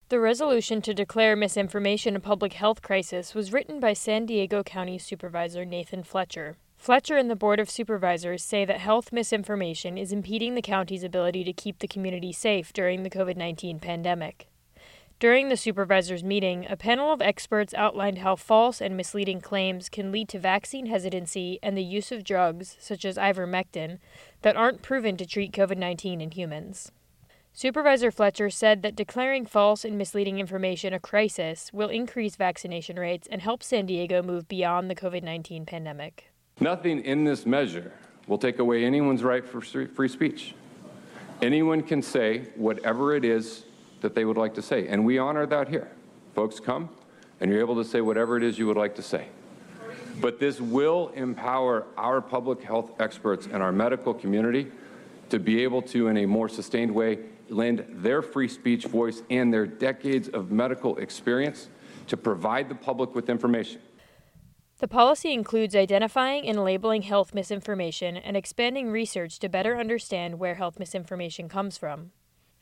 The resolution to declare misinformation a public health crisis was written by San Diego County Supervisor Nathan Fletcher. Fletcher and the Board of Supervisors say that health misinformation is impeding the county's ability to keep the community safe during the COVID-19 pandemic. During the supervisors' meeting, a panel of experts outlined how false and misleading claims can lead to vaccine hesitancy and the use of drugs, such as ivermectin, that aren't proven to treat COVID-19 in humans. Supervisor Fletcher said that declaring false and misleading information a crisis will increase vaccination rates and help San Diego move beyond the COVID-19 pandemic. Nothing in this measure will take away anyone's right for free speech. Anyone can say whatever it is that they would like to say, and we honor that here. Folks come, and you're able to say whatever it is you would like to say. But this will empower our public health experts and our medical community to be able to, in a more sustained way, lend their free speech voice and their decades of medical experience to provide the public with information. The policy includes identifying and labeling health misinformation and expanding research to better understand where health misinformation comes from.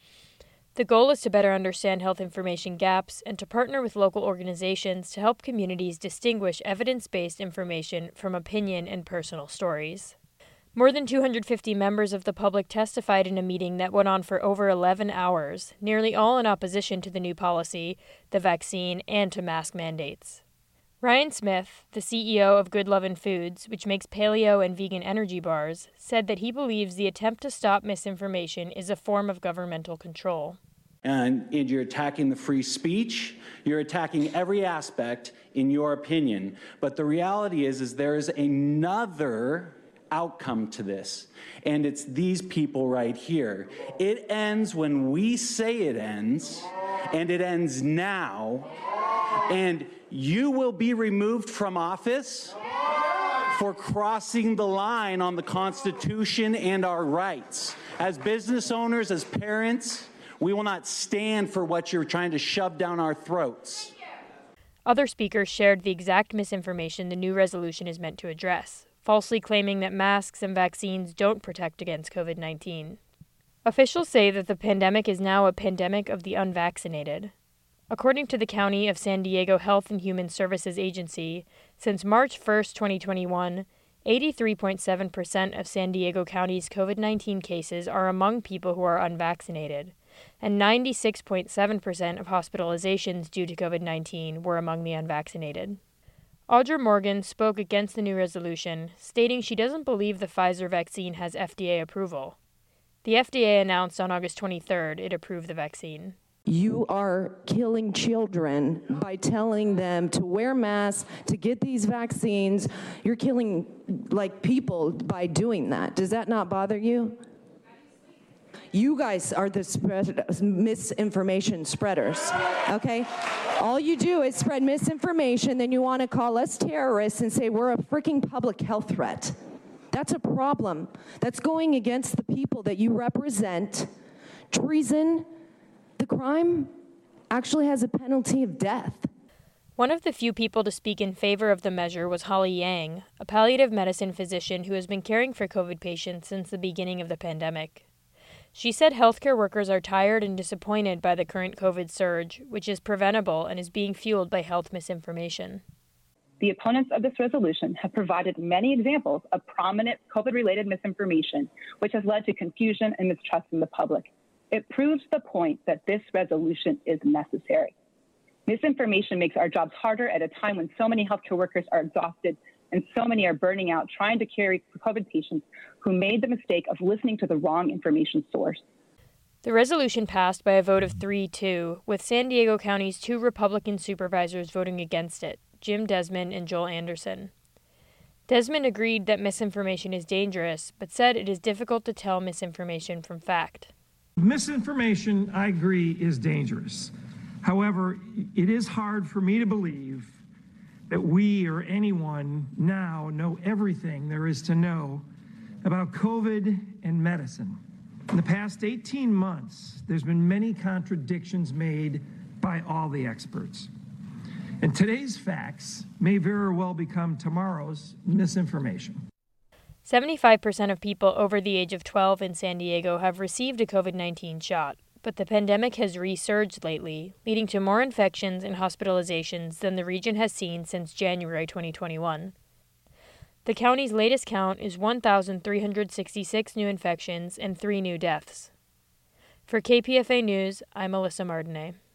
The goal is to better understand health information gaps and to partner with local organizations to help communities distinguish evidence-based information from opinion and personal stories. More than 250 members of the public testified in a meeting that went on for over 11 hours, nearly all in opposition to the new policy, the vaccine, and to mask mandates. Ryan Smith, the CEO of Good Lovin' Foods, which makes paleo and vegan energy bars, said that he believes the attempt to stop misinformation is a form of governmental control. And you're attacking the free speech, you're attacking every aspect in your opinion. But the reality is there is another outcome to this, and it's these people right here. It ends when we say it ends, and it ends now, and you will be removed from office for crossing the line on the Constitution and our rights. As business owners, as parents, we will not stand for what you're trying to shove down our throats. Other speakers shared the exact misinformation the new resolution is meant to address, falsely claiming that masks and vaccines don't protect against COVID-19. Officials say that the pandemic is now a pandemic of the unvaccinated. According to the County of San Diego Health and Human Services Agency, since March 1, 2021, 83.7% of San Diego County's COVID-19 cases are among people who are unvaccinated, and 96.7% of hospitalizations due to COVID-19 were among the unvaccinated. Audra Morgan spoke against the new resolution, stating she doesn't believe the Pfizer vaccine has FDA approval. The FDA announced on August 23rd it approved the vaccine. You are killing children by telling them to wear masks, to get these vaccines. You're killing, people by doing that. Does that not bother you? You guys are the misinformation spreaders, okay? All you do is spread misinformation, then you want to call us terrorists and say we're a freaking public health threat. That's a problem. That's going against the people that you represent. Treason, the crime actually has a penalty of death. One of the few people to speak in favor of the measure was Holly Yang, a palliative medicine physician who has been caring for COVID patients since the beginning of the pandemic. She said healthcare workers are tired and disappointed by the current COVID surge, which is preventable and is being fueled by health misinformation. The opponents of this resolution have provided many examples of prominent COVID-related misinformation, which has led to confusion and mistrust in the public. It proves the point that this resolution is necessary. Misinformation makes our jobs harder at a time when so many healthcare workers are exhausted and so many are burning out trying to care for COVID patients who made the mistake of listening to the wrong information source. The resolution passed by a vote of 3-2, with San Diego County's 2 Republican supervisors voting against it, Jim Desmond and Joel Anderson. Desmond agreed that misinformation is dangerous, but said it is difficult to tell misinformation from fact. Misinformation, I agree, is dangerous. However, it is hard for me to believe that we or anyone now know everything there is to know about COVID and medicine. In the past 18 months, there's been many contradictions made by all the experts. And today's facts may very well become tomorrow's misinformation. 75% of people over the age of 12 in San Diego have received a COVID-19 shot, But the pandemic has resurged lately, leading to more infections and hospitalizations than the region has seen since January 2021. The county's latest count is 1,366 new infections and 3 new deaths. For KPFA News, I'm Melissa Martinet.